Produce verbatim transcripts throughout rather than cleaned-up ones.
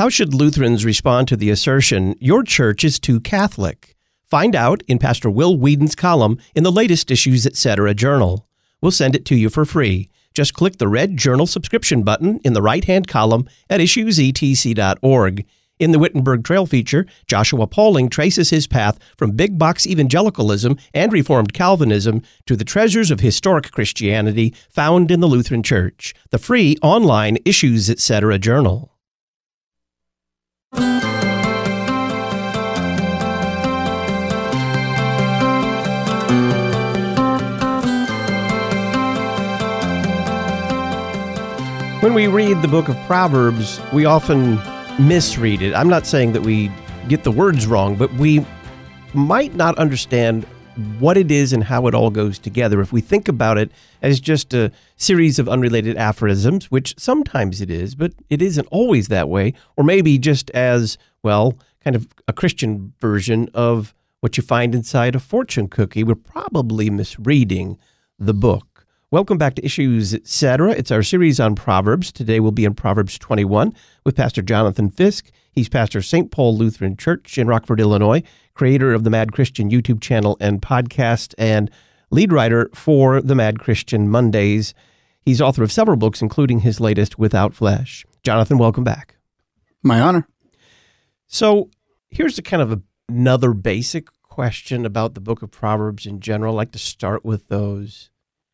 How should Lutherans respond to the assertion, your church is too Catholic? Find out in Pastor Will Whedon's column in the latest Issues Etc. journal. We'll send it to you for free. Just click the red journal subscription button in the right-hand column at issues e t c dot org. In the Wittenberg Trail feature, Joshua Pauling traces his path from big box evangelicalism and Reformed Calvinism to the treasures of historic Christianity found in the Lutheran Church. The free online Issues Etc. journal. When we read the book of Proverbs, we often misread it. I'm not saying that we get the words wrong, but we might not understand what it is and how it all goes together if we think about it as just a series of unrelated aphorisms, which sometimes it is, but it isn't always that way, or maybe just as, well, kind of a Christian version of what you find inside a fortune cookie. We're probably misreading the book. Welcome back to Issues Etc. It's our series on Proverbs. Today we'll be in Proverbs twenty-one with Pastor Jonathan Fisk. He's pastor of Saint Paul Lutheran Church in Rockford, Illinois, creator of the Mad Christian YouTube channel and podcast, and lead writer for the Mad Christian Mondays. He's author of several books, including his latest, Without Flesh. Jonathan, welcome back. My honor. So here's a kind of a, another basic question about the book of Proverbs in general. I'd like to start with those.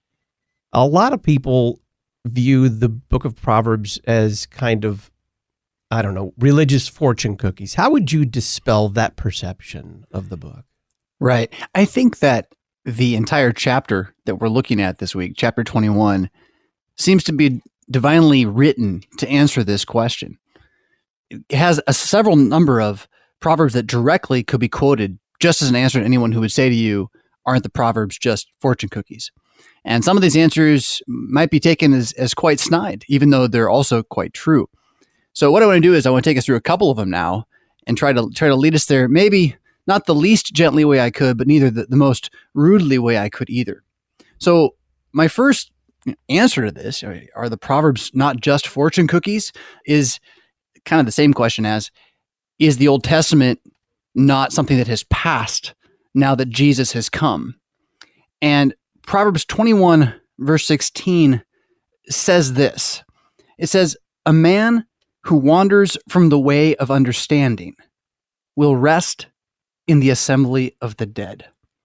A lot of people view the book of Proverbs as kind of, I don't know, religious fortune cookies. How would you dispel that perception of the book? Right. I think that the entire chapter that we're looking at this week, chapter twenty-one, seems to be divinely written to answer this question. It has a several number of proverbs that directly could be quoted just as an answer to anyone who would say to you, aren't the proverbs just fortune cookies? And some of these answers might be taken as, as quite snide, even though they're also quite true. So what I want to do is I want to take us through a couple of them now and try to try to lead us there, maybe not the least gently way I could, but neither the, the most rudely way I could either. So my first answer to this, are, are the proverbs not just fortune cookies, is kind of the same question as, is the Old Testament not something that has passed now that Jesus has come? And Proverbs twenty-one, verse sixteen says this. It says, a man who wanders from the way of understanding will rest in the assembly of the dead.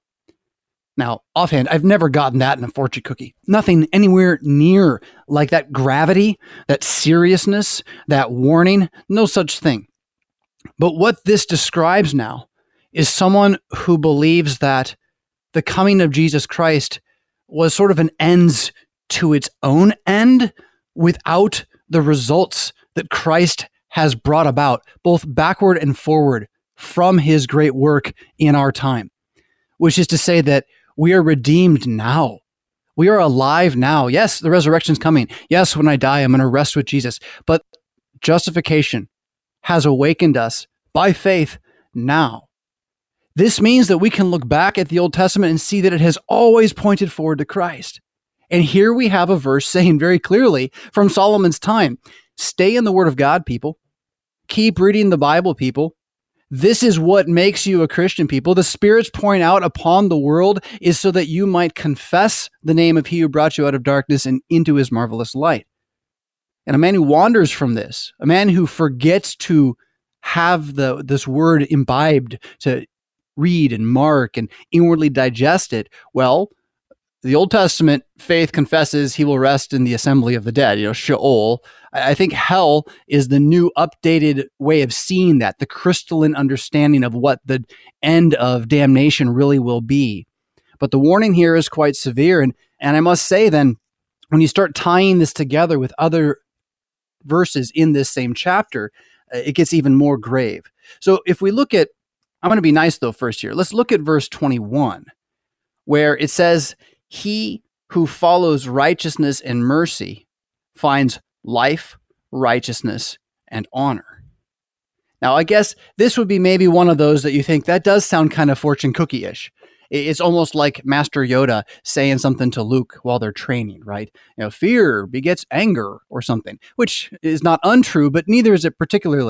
Now, offhand, I've never gotten that in a fortune cookie. Nothing anywhere near like that gravity, that seriousness, that warning, no such thing. But what this describes now is someone who believes that the coming of Jesus Christ was sort of an ends to its own end without the results that Christ has brought about, both backward and forward from his great work in our time, which is to say that we are redeemed now. We are alive now. Yes, the resurrection's coming. Yes, when I die, I'm going to rest with Jesus. But justification has awakened us by faith now. This means that we can look back at the Old Testament and see that it has always pointed forward to Christ. And here we have a verse saying very clearly from Solomon's time, stay in the Word of God, people. Keep reading the Bible, people. This is what makes you a Christian, people. The Spirit's pouring out upon the world is so that you might confess the name of He who brought you out of darkness and into His marvelous light. And a man who wanders from this, a man who forgets to have the this word imbibed, to read and mark and inwardly digest it, well, the Old Testament faith confesses he will rest in the assembly of the dead, you know, Sheol. I think hell is the new updated way of seeing that, the crystalline understanding of what the end of damnation really will be. But the warning here is quite severe. And, and I must say then, when you start tying this together with other verses in this same chapter, uh, it gets even more grave. So if we look at, I'm going to be nice though first here. Let's look at verse twenty-one, where it says, he who follows righteousness and mercy finds life, righteousness, and honor. Now, I guess this would be maybe one of those that you think that does sound kind of fortune cookie-ish. It's almost like Master Yoda saying something to Luke while they're training, right? You know, fear begets anger or something, which is not untrue, but neither is it particularly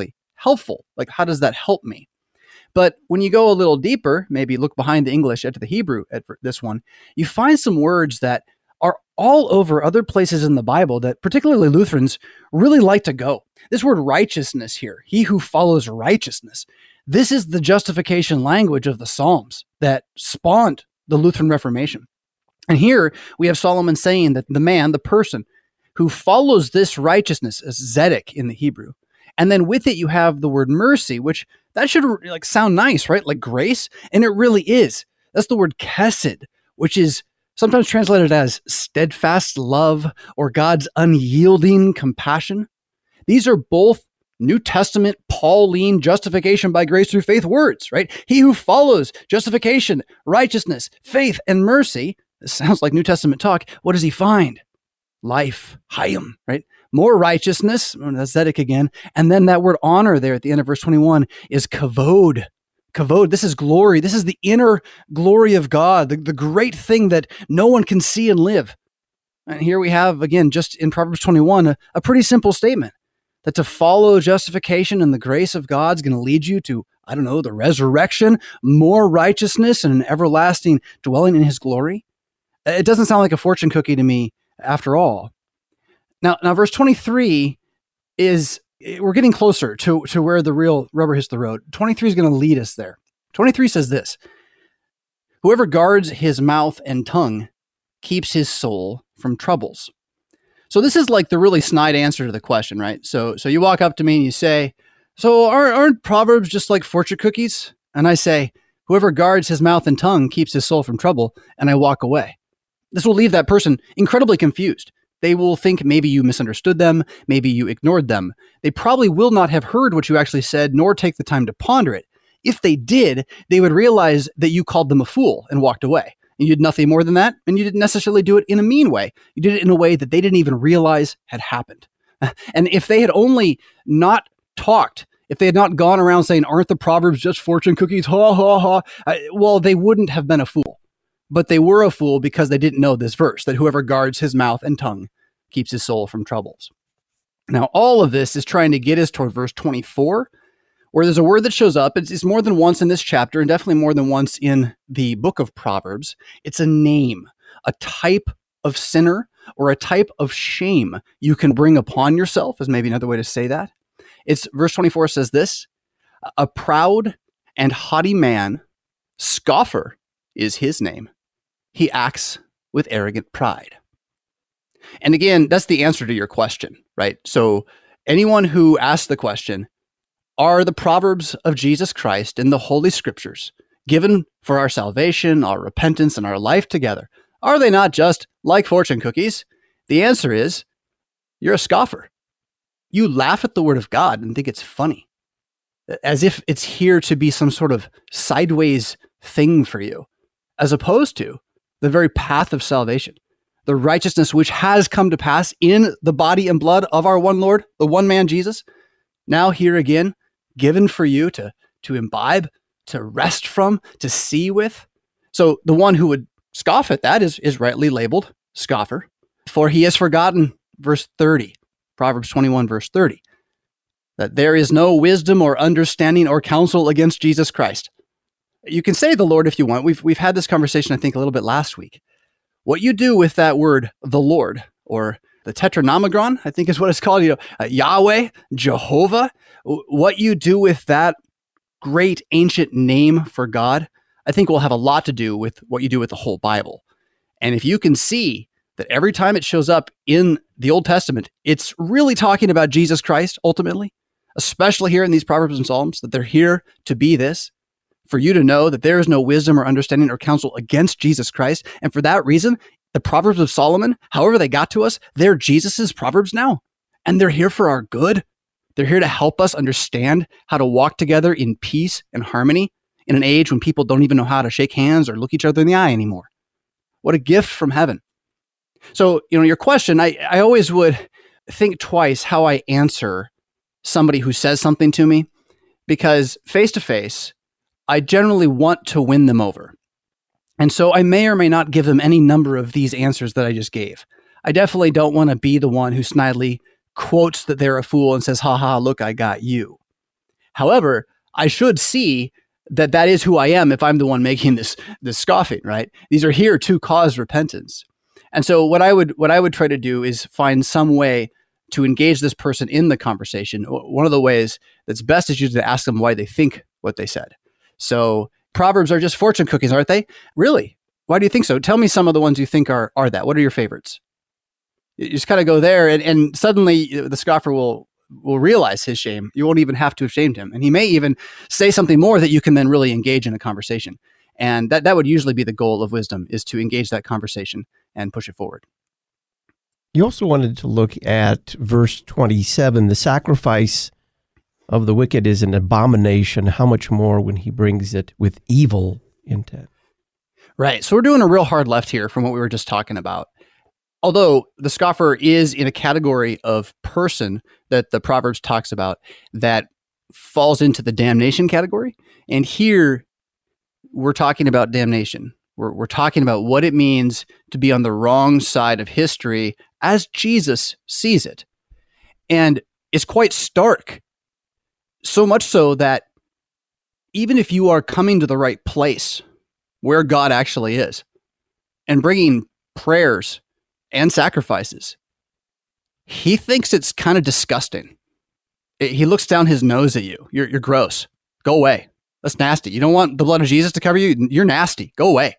helpful? Like, how does that help me? But when you go a little deeper, maybe look behind the English into the Hebrew at this one, you find some words that are all over other places in the Bible that particularly Lutherans really like to go. This word righteousness here, he who follows righteousness. This is the justification language of the Psalms that spawned the Lutheran Reformation. And here we have Solomon saying that the man, the person who follows this righteousness, is tzedek in the Hebrew. And then with it, you have the word mercy, which that should like sound nice, right? Like grace. And it really is. That's the word chesed, which is sometimes translated as steadfast love or God's unyielding compassion. These are both New Testament Pauline justification by grace through faith words, right? He who follows justification, righteousness, faith, and mercy. This sounds like New Testament talk. What does he find? Life, Hayim, right? More righteousness, that's tzedek again. And then that word honor there at the end of verse twenty-one is kavod. Kavod, this is glory. This is the inner glory of God, the, the great thing that no one can see and live. And here we have, again, just in Proverbs twenty-one, a, a pretty simple statement that to follow justification and the grace of God is going to lead you to, I don't know, the resurrection, more righteousness, and an everlasting dwelling in his glory. It doesn't sound like a fortune cookie to me after all. Now, now, verse twenty-three is, we're getting closer to, to where the real rubber hits the road. twenty-three is going to lead us there. twenty-three says this: whoever guards his mouth and tongue keeps his soul from troubles. So this is like the really snide answer to the question, right? So, so you walk up to me and you say, so aren't, aren't Proverbs just like fortune cookies? And I say, whoever guards his mouth and tongue keeps his soul from trouble, and I walk away. This will leave that person incredibly confused. They will think maybe you misunderstood them, maybe you ignored them. They probably will not have heard what you actually said, nor take the time to ponder it. If they did, they would realize that you called them a fool and walked away. And you did nothing more than that, and you didn't necessarily do it in a mean way. You did it in a way that they didn't even realize had happened. And if they had only not talked, if they had not gone around saying, aren't the Proverbs just fortune cookies? Ha, ha, ha. Well, they wouldn't have been a fool. But they were a fool because they didn't know this verse, that whoever guards his mouth and tongue keeps his soul from troubles. Now, all of this is trying to get us toward verse twenty-four, where there's a word that shows up. It's, it's more than once in this chapter, and definitely more than once in the book of Proverbs. It's a name, a type of sinner, or a type of shame you can bring upon yourself, is maybe another way to say that. It's verse twenty-four says this: a proud and haughty man, scoffer is his name. He acts with arrogant pride. And again, that's the answer to your question, right? So anyone who asks the question, are the Proverbs of Jesus Christ in the Holy Scriptures given for our salvation, our repentance, and our life together, are they not just like fortune cookies? The answer is, you're a scoffer. You laugh at the Word of God and think it's funny, as if it's here to be some sort of sideways thing for you, as opposed to the very path of salvation, the righteousness which has come to pass in the body and blood of our one Lord, the one man Jesus, now here again, given for you to, to imbibe, to rest from, to see with. So the one who would scoff at that is, is rightly labeled scoffer, for he has forgotten, verse thirty, Proverbs twenty-one, verse thirty, that there is no wisdom or understanding or counsel against Jesus Christ. You can say the Lord if you want. We've, we've had this conversation, I think, a little bit last week. What you do with that word, the Lord, or the tetranomagon, I think is what it's called, you know, uh, Yahweh, Jehovah, what you do with that great ancient name for God, I think will have a lot to do with what you do with the whole Bible. And if you can see that every time it shows up in the Old Testament, it's really talking about Jesus Christ ultimately, especially here in these Proverbs and Psalms, that they're here to be this, for you to know that there is no wisdom or understanding or counsel against Jesus Christ. And for that reason, the Proverbs of Solomon, however they got to us, they're Jesus's Proverbs now. And they're here for our good. They're here to help us understand how to walk together in peace and harmony in an age when people don't even know how to shake hands or look each other in the eye anymore. What a gift from heaven. So, you know, your question, I, I always would think twice how I answer somebody who says something to me, because face to face, I generally want to win them over. And so I may or may not give them any number of these answers that I just gave. I definitely don't want to be the one who snidely quotes that they're a fool and says, ha ha, look, I got you. However, I should see that that is who I am if I'm the one making this this scoffing, right? These are here to cause repentance. And so what I would what I would try to do is find some way to engage this person in the conversation. One of the ways that's best is usually to ask them why they think what they said. So Proverbs are just fortune cookies, aren't they? Really? Why do you think so? Tell me some of the ones you think are are that. What are your favorites? You just kind of go there, and, and suddenly the scoffer will will realize his shame. You won't even have to have shamed him. And he may even say something more that you can then really engage in a conversation. And that, that would usually be the goal of wisdom, is to engage that conversation and push it forward. You also wanted to look at verse twenty-seven. The sacrifice of the wicked is an abomination. How much more when he brings it with evil intent? Right. So we're doing a real hard left here from what we were just talking about. Although the scoffer is in a category of person that the Proverbs talks about that falls into the damnation category. And here we're talking about damnation. We're, we're talking about what it means to be on the wrong side of history as Jesus sees it. And it's quite stark. So much so that even if you are coming to the right place where God actually is and bringing prayers and sacrifices, he thinks it's kind of disgusting. It, he looks down his nose at you. You're, you're gross. Go away. That's nasty. You don't want the blood of Jesus to cover you? You're nasty. Go away.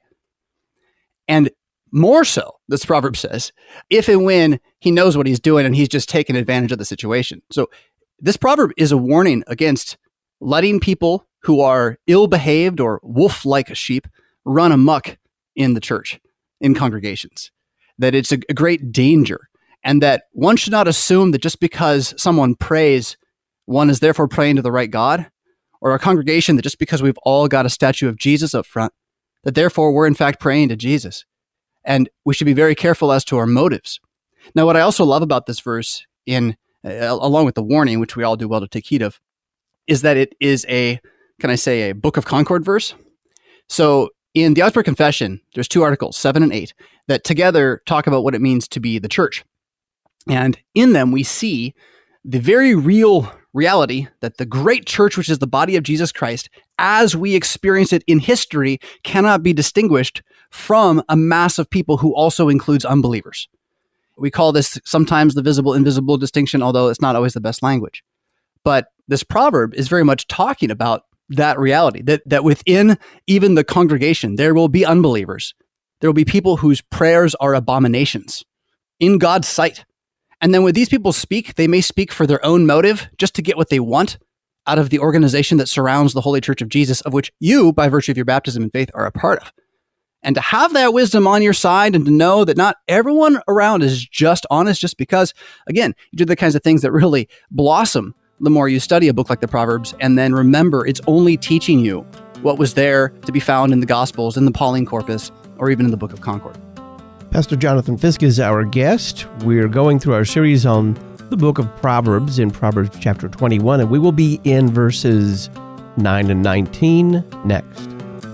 And more so, this proverb says, if and when he knows what he's doing and he's just taking advantage of the situation. So this proverb is a warning against letting people who are ill-behaved or wolf-like sheep run amok in the church, in congregations. That it's a, a great danger, and that one should not assume that just because someone prays, one is therefore praying to the right God, or a congregation that just because we've all got a statue of Jesus up front, that therefore we're in fact praying to Jesus. And we should be very careful as to our motives. Now, what I also love about this verse, in uh, along with the warning, which we all do well to take heed of, is that it is a, can I say, a Book of Concord verse? So in the Augsburg Confession, there's two articles, seven and eight, that together talk about what it means to be the church. And in them, we see the very real reality that the great church, which is the body of Jesus Christ, as we experience it in history, cannot be distinguished from a mass of people who also includes unbelievers. We call this sometimes the visible-invisible distinction, although it's not always the best language. But this proverb is very much talking about that reality, that, that within even the congregation, there will be unbelievers. There will be people whose prayers are abominations in God's sight. And then when these people speak, they may speak for their own motive, just to get what they want out of the organization that surrounds the Holy Church of Jesus, of which you, by virtue of your baptism and faith, are a part of. And to have that wisdom on your side and to know that not everyone around is just honest, just because, again, you do the kinds of things that really blossom the more you study a book like the Proverbs, and then remember it's only teaching you what was there to be found in the Gospels, in the Pauline Corpus, or even in the Book of Concord. Pastor Jonathan Fisk is our guest. We're going through our series on the book of Proverbs in Proverbs chapter twenty-one, and we will be in verses nine and nineteen next.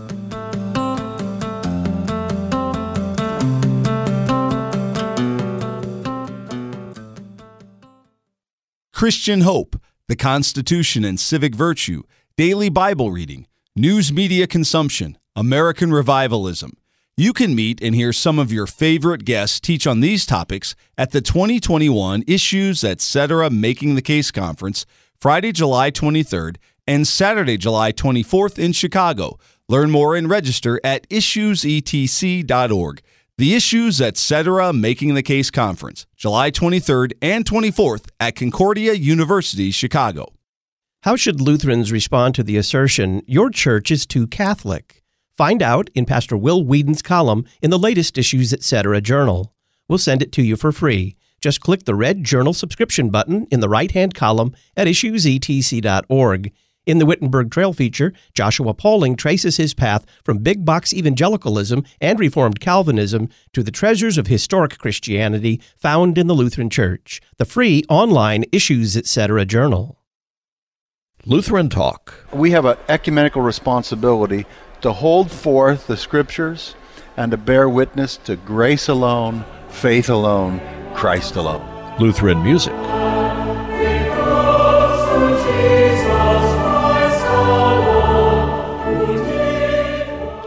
Christian Hope, the Constitution and Civic Virtue, daily Bible reading, news media consumption, American revivalism. You can meet and hear some of your favorite guests teach on these topics at the twenty twenty-one Issues, et cetera. Making the Case Conference, Friday, July twenty-third, and Saturday, July twenty-fourth in Chicago. Learn more and register at issues e t c dot org. The Issues, et cetera. Making the Case Conference, July twenty-third and twenty-fourth at Concordia University, Chicago. How should Lutherans respond to the assertion, your church is too Catholic? Find out in Pastor Will Whedon's column in the latest Issues, et cetera. Journal. We'll send it to you for free. Just click the red journal subscription button in the right-hand column at issues e t c dot org. In the Wittenberg Trail feature, Joshua Pauling traces his path from big box evangelicalism and Reformed Calvinism to the treasures of historic Christianity found in the Lutheran Church. The free online Issues, et cetera. Journal. Lutheran Talk. We have an ecumenical responsibility to hold forth the Scriptures and to bear witness to grace alone, faith alone, Christ alone. Lutheran music. Because of Jesus Christ.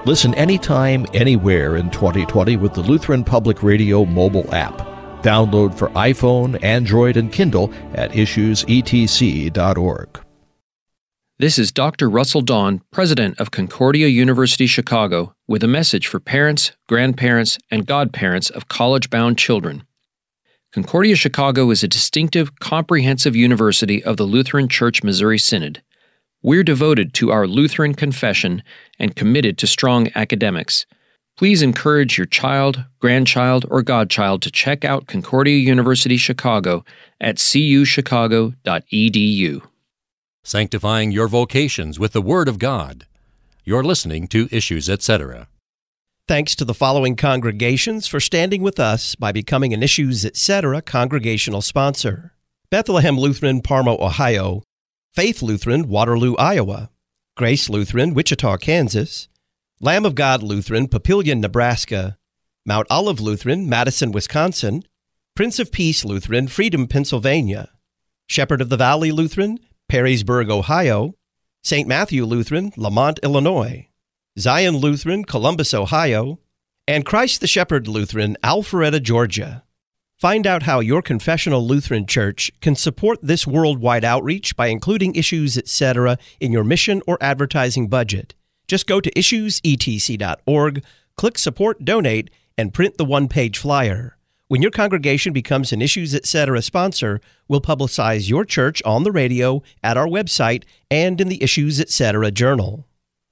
Listen anytime, anywhere in twenty twenty with the Lutheran Public Radio mobile app. Download for iPhone, Android, and Kindle at issues e t c dot org. This is Doctor Russell Dawn, president of Concordia University Chicago, with a message for parents, grandparents, and godparents of college-bound children. Concordia Chicago is a distinctive, comprehensive university of the Lutheran Church Missouri Synod. We're devoted to our Lutheran confession and committed to strong academics. Please encourage your child, grandchild, or godchild to check out Concordia University Chicago at c u chicago dot e d u. Sanctifying your vocations with the Word of God. You're listening to Issues, et cetera. Thanks to the following congregations for standing with us by becoming an Issues, et cetera congregational sponsor: Bethlehem Lutheran, Parma, Ohio; Faith Lutheran, Waterloo, Iowa; Grace Lutheran, Wichita, Kansas; Lamb of God Lutheran, Papillion, Nebraska; Mount Olive Lutheran, Madison, Wisconsin; Prince of Peace Lutheran, Freedom, Pennsylvania; Shepherd of the Valley Lutheran, Perrysburg, Ohio; Saint Matthew Lutheran, Lamont, Illinois; Zion Lutheran, Columbus, Ohio; and Christ the Shepherd Lutheran, Alpharetta, Georgia. Find out how your confessional Lutheran church can support this worldwide outreach by including Issues, et cetera in your mission or advertising budget. Just go to issues e t c dot org, click Support Donate, and print the one-page flyer. When your congregation becomes an Issues, et cetera sponsor, we'll publicize your church on the radio, at our website, and in the Issues, et cetera journal.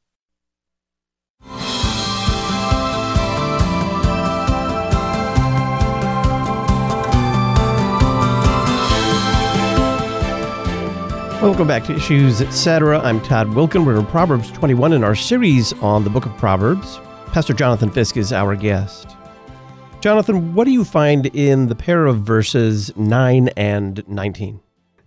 Welcome back to Issues, et cetera. I'm Todd Wilkin. We're in Proverbs twenty-one in our series on the book of Proverbs. Pastor Jonathan Fisk is our guest. Jonathan, what do you find in the pair of verses nine and nineteen?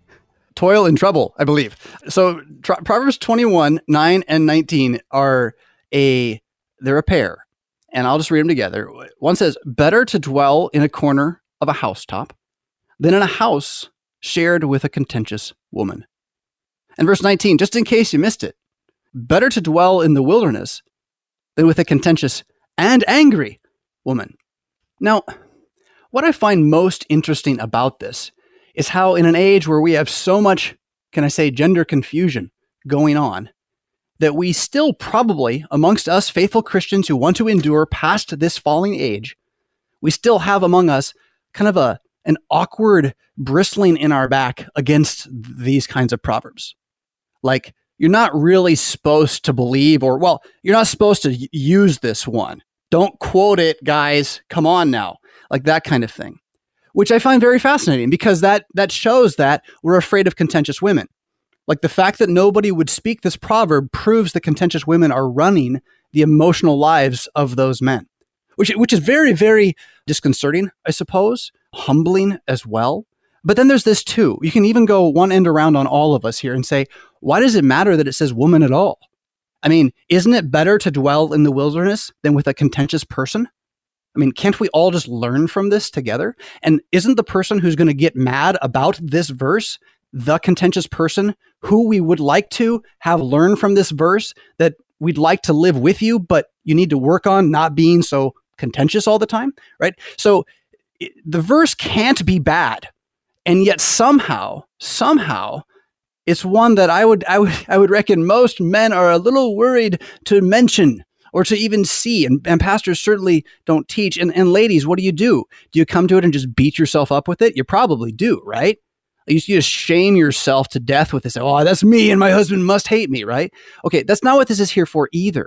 Toil and trouble, I believe. So tr- Proverbs twenty-one, nine and nineteen are a, they're a pair. And I'll just read them together. One says, better to dwell in a corner of a housetop than in a house shared with a contentious woman. And verse nineteen, just in case you missed it, better to dwell in the wilderness than with a contentious and angry woman. Now, what I find most interesting about this is how in an age where we have so much, can I say, gender confusion going on, that we still probably, amongst us faithful Christians who want to endure past this falling age, we still have among us kind of a an awkward bristling in our back against these kinds of proverbs. Like, you're not really supposed to believe, or, well, you're not supposed to use this one. Don't quote it, guys. Come on now. Like that kind of thing, which I find very fascinating because that that shows that we're afraid of contentious women. Like the fact that nobody would speak this proverb proves that contentious women are running the emotional lives of those men, which, which is very, very disconcerting, I suppose, humbling as well. But then there's this too. You can even go one end around on all of us here and say, why does it matter that it says woman at all? I mean, isn't it better to dwell in the wilderness than with a contentious person? I mean, can't we all just learn from this together? And isn't the person who's going to get mad about this verse the contentious person who we would like to have learned from this verse that we'd like to live with you, but you need to work on not being so contentious all the time, right? So it, the verse can't be bad. And yet somehow, somehow, it's one that I would, I would, I would reckon most men are a little worried to mention or to even see. And, and pastors certainly don't teach. And, and ladies, what do you do? Do you come to it and just beat yourself up with it? You probably do, right? You just shame yourself to death with this. Oh, that's me and my husband must hate me, right? Okay, that's not what this is here for either.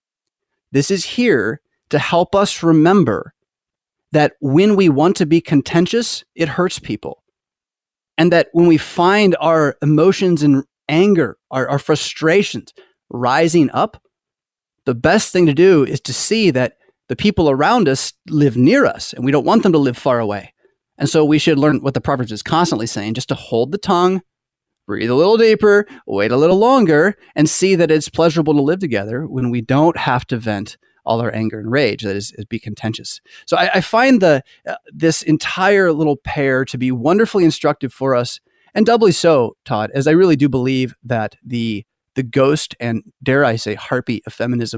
This is here to help us remember that when we want to be contentious, it hurts people. And that when we find our emotions and anger, our, our frustrations rising up, the best thing to do is to see that the people around us live near us and we don't want them to live far away. And so we should learn what the Proverbs is constantly saying, just to hold the tongue, breathe a little deeper, wait a little longer, and see that it's pleasurable to live together when we don't have to vent all our anger and rage, that is, is be contentious. So I, I find the uh, this entire little pair to be wonderfully instructive for us, and doubly so, Todd, as I really do believe that the the ghost and, dare I say, harpy of feminism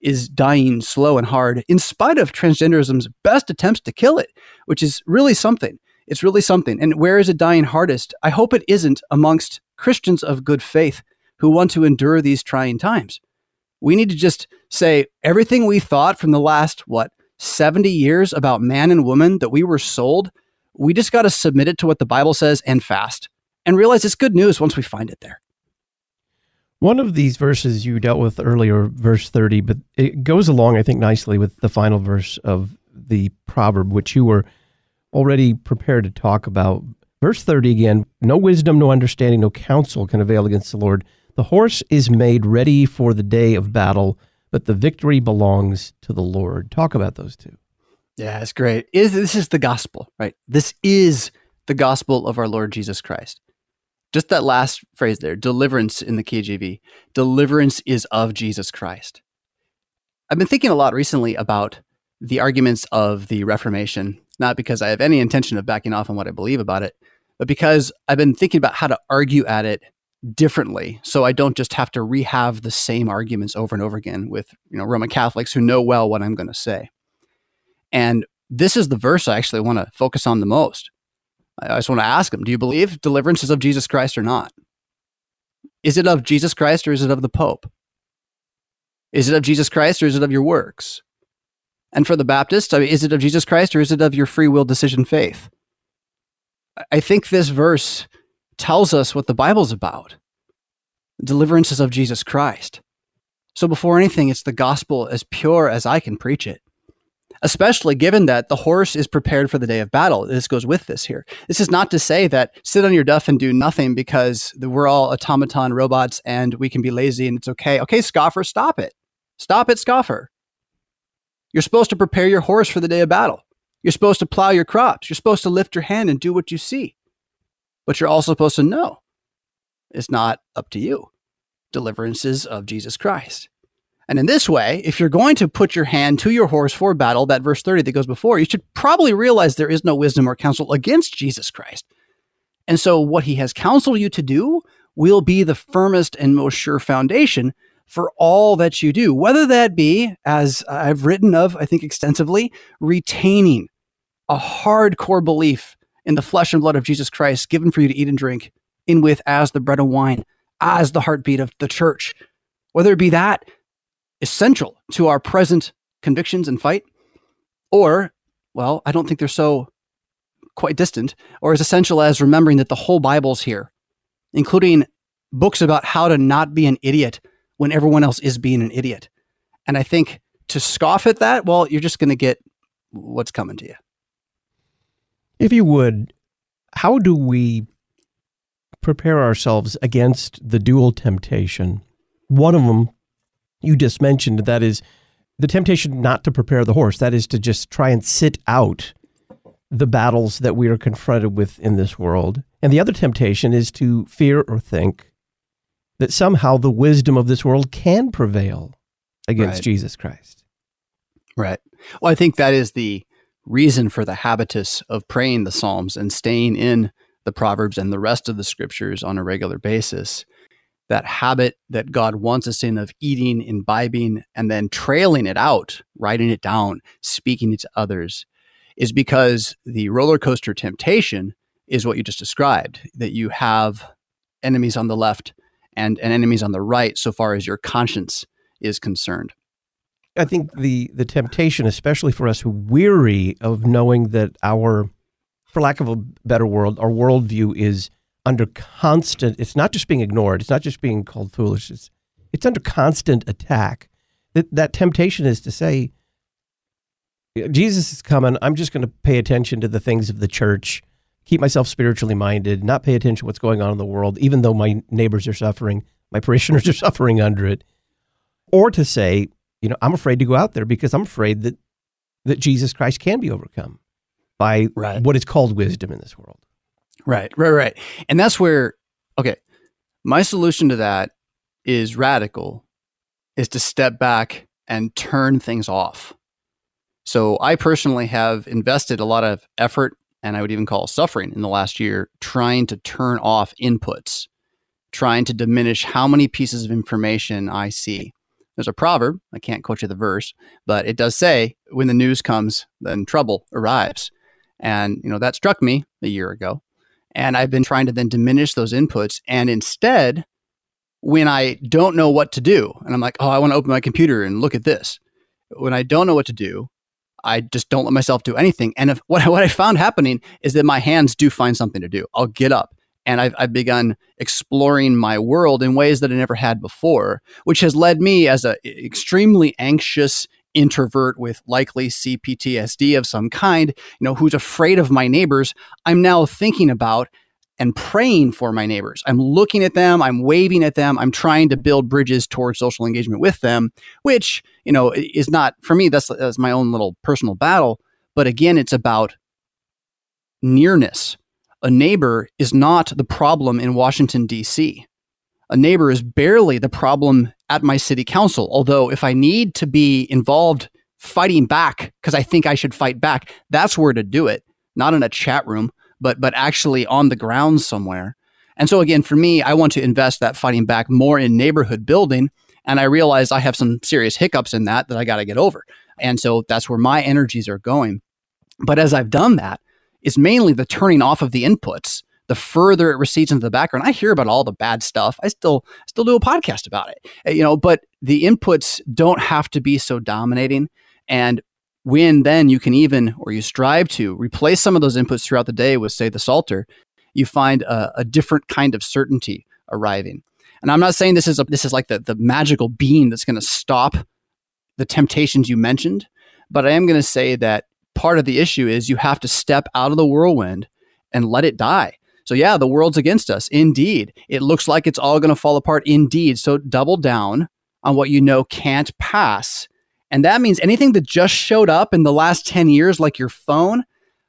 is dying slow and hard in spite of transgenderism's best attempts to kill it, which is really something. It's really something. And where is it dying hardest? I hope it isn't amongst Christians of good faith who want to endure these trying times. We need to just say everything we thought from the last, what, seventy years about man and woman that we were sold, we just got to submit it to what the Bible says and fast and realize it's good news once we find it there. One of these verses you dealt with earlier, verse thirty, but it goes along, I think, nicely with the final verse of the proverb, which you were already prepared to talk about. Verse thirty again, no wisdom, no understanding, no counsel can avail against the Lord. The horse is made ready for the day of battle, but the victory belongs to the Lord. Talk about those two. Yeah, it's great. Is This is the gospel, right? This is the gospel of our Lord Jesus Christ. Just that last phrase there, deliverance in the K J V. Deliverance is of Jesus Christ. I've been thinking a lot recently about the arguments of the Reformation, not because I have any intention of backing off on what I believe about it, but because I've been thinking about how to argue at it differently, so I don't just have to rehav the same arguments over and over again with, you know, Roman Catholics who know well what I'm going to say. And this is the verse I actually want to focus on the most. I just want to ask them, do you believe deliverance is of Jesus Christ or not? Is it of Jesus Christ or is it of the Pope? Is it of Jesus Christ or is it of your works? And for the Baptists, I mean, is it of Jesus Christ or is it of your free will decision faith? I think this verse tells us what the Bible's about. Deliverance is of Jesus Christ. So before anything, it's the gospel as pure as I can preach it. Especially given that the horse is prepared for the day of battle. This goes with this here. This is not to say that sit on your duff and do nothing because we're all automaton robots and we can be lazy and it's okay. Okay, scoffer, stop it. Stop it, scoffer. You're supposed to prepare your horse for the day of battle. You're supposed to plow your crops. You're supposed to lift your hand and do what you see. But you're also supposed to know it's not up to you. Deliverance is of Jesus Christ. And in this way, if you're going to put your hand to your horse for battle, that verse thirty that goes before, you should probably realize there is no wisdom or counsel against Jesus Christ. And so what he has counseled you to do will be the firmest and most sure foundation for all that you do, whether that be, as I've written of, I think extensively, retaining a hardcore belief in the flesh and blood of Jesus Christ given for you to eat and drink in with as the bread and wine, as the heartbeat of the church, whether it be that essential to our present convictions and fight, or, well, I don't think they're so quite distant, or as essential as remembering that the whole Bible's here, including books about how to not be an idiot when everyone else is being an idiot. And I think to scoff at that, well, you're just going to get what's coming to you. If you would, how do we prepare ourselves against the dual temptation? One of them you just mentioned, that is the temptation not to prepare the horse. That is to just try and sit out the battles that we are confronted with in this world. And the other temptation is to fear or think that somehow the wisdom of this world can prevail against Right. Jesus Christ. Right. Well, I think that is the reason for the habitus of praying the Psalms and staying in the Proverbs and the rest of the scriptures on a regular basis. That habit that God wants us in of eating, imbibing, and then trailing it out, writing it down, speaking it to others, is because the roller coaster temptation is what you just described, that you have enemies on the left and, and enemies on the right so far as your conscience is concerned. I think the the temptation, especially for us who weary of knowing that our, for lack of a better word, our worldview is under constant, it's not just being ignored, it's not just being called foolish, it's, it's under constant attack. That, that temptation is to say, Jesus is coming, I'm just going to pay attention to the things of the church, keep myself spiritually minded, not pay attention to what's going on in the world, even though my neighbors are suffering, my parishioners are suffering under it. Or to say, you know, I'm afraid to go out there because I'm afraid that, that Jesus Christ can be overcome by Right. what is called wisdom in this world. Right, right, right. And that's where, okay, my solution to that is radical, is to step back and turn things off. So I personally have invested a lot of effort, and I would even call suffering in the last year, trying to turn off inputs, trying to diminish how many pieces of information I see, There's a proverb, I can't quote you the verse, but it does say, when the news comes, then trouble arrives. And, you know, that struck me a year ago. And I've been trying to then diminish those inputs. And instead, when I don't know what to do, and I'm like, oh, I want to open my computer and look at this. When I don't know what to do, I just don't let myself do anything. And if, what, what I found happening is that my hands do find something to do. I'll get up and I've, I've begun exploring my world in ways that I never had before, which has led me as an extremely anxious introvert with likely C P T S D of some kind, you know, who's afraid of my neighbors. I'm now thinking about and praying for my neighbors. I'm looking at them, I'm waving at them, I'm trying to build bridges towards social engagement with them, which, you know, is not, for me, that's, that's my own little personal battle. But again, it's about nearness. A neighbor is not the problem in Washington, D C. A neighbor is barely the problem at my city council. Although if I need to be involved fighting back, because I think I should fight back, that's where to do it, not in a chat room, but but actually on the ground somewhere. And so again, for me, I want to invest that fighting back more in neighborhood building. And I realize I have some serious hiccups in that that I got to get over. And so that's where my energies are going. But as I've done that, it's mainly the turning off of the inputs. The further it recedes into the background, I hear about all the bad stuff. I still still do a podcast about it, you know, but the inputs don't have to be so dominating. And when then you can even, or you strive to replace some of those inputs throughout the day with, say, the Psalter, you find a, a different kind of certainty arriving. And I'm not saying this is a, this is like the, the magical bean that's going to stop the temptations you mentioned, but I am going to say that part of the issue is you have to step out of the whirlwind and let it die. So yeah, the world's against us. Indeed. It looks like it's all going to fall apart. Indeed. So double down on what you know can't pass. And that means anything that just showed up in the last ten years, like your phone,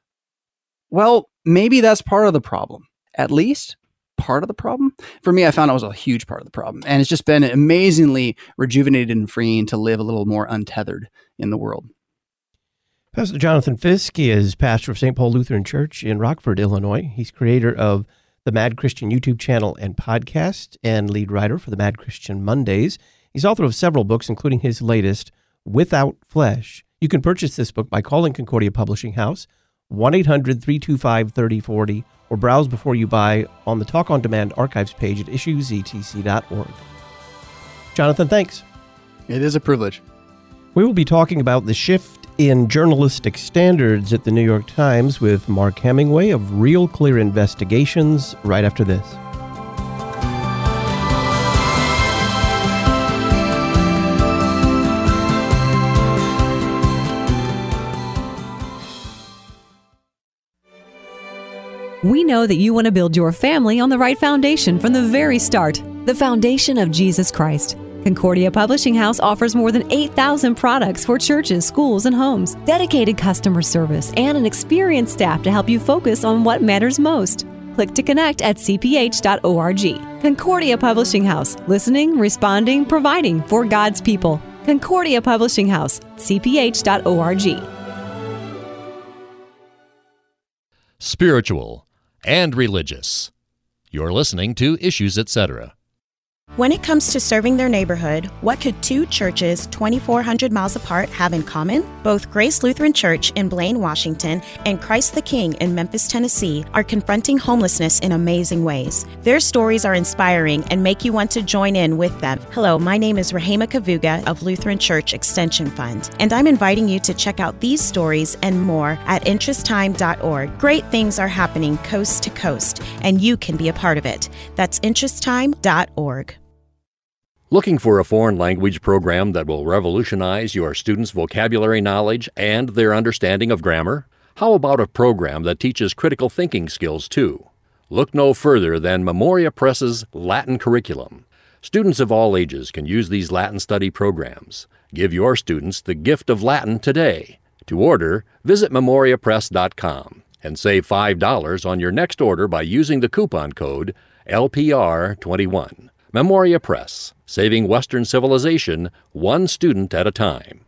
well, maybe that's part of the problem. At least part of the problem. For me, I found it was a huge part of the problem. And it's just been amazingly rejuvenated and freeing to live a little more untethered in the world. Pastor Jonathan Fisk is pastor of Saint Paul Lutheran Church in Rockford, Illinois. He's creator of the Mad Christian YouTube channel and podcast, and lead writer for the Mad Christian Mondays. He's author of several books, including his latest, Without Flesh. You can purchase this book by calling Concordia Publishing House, one eight hundred, three two five, three oh four oh, or browse before you buy on the Talk on Demand archives page at issues e t c dot org. Jonathan, thanks. It is a privilege. We will be talking about the shift in journalistic standards at the New York Times with Mark Hemingway of Real Clear Investigations right after this. We know that you want to build your family on the right foundation from the very start, the foundation of Jesus Christ. Concordia Publishing House offers more than eight thousand products for churches, schools, and homes, dedicated customer service, and an experienced staff to help you focus on what matters most. Click to connect at c p h dot org. Concordia Publishing House, listening, responding, providing for God's people. Concordia Publishing House, c p h dot org. Spiritual and religious. You're listening to Issues, et cetera. When it comes to serving their neighborhood, what could two churches twenty-four hundred miles apart have in common? Both Grace Lutheran Church in Blaine, Washington, and Christ the King in Memphis, Tennessee, are confronting homelessness in amazing ways. Their stories are inspiring and make you want to join in with them. Hello, my name is Rahema Kavuga of Lutheran Church Extension Fund, and I'm inviting you to check out these stories and more at interest time dot org. Great things are happening coast to coast, and you can be a part of it. That's interest time dot org. Looking for a foreign language program that will revolutionize your students' vocabulary knowledge and their understanding of grammar? How about a program that teaches critical thinking skills too? Look no further than Memoria Press's Latin curriculum. Students of all ages can use these Latin study programs. Give your students the gift of Latin today. To order, visit memoria press dot com and save five dollars on your next order by using the coupon code L P R twenty-one. Memoria Press, saving Western civilization one student at a time.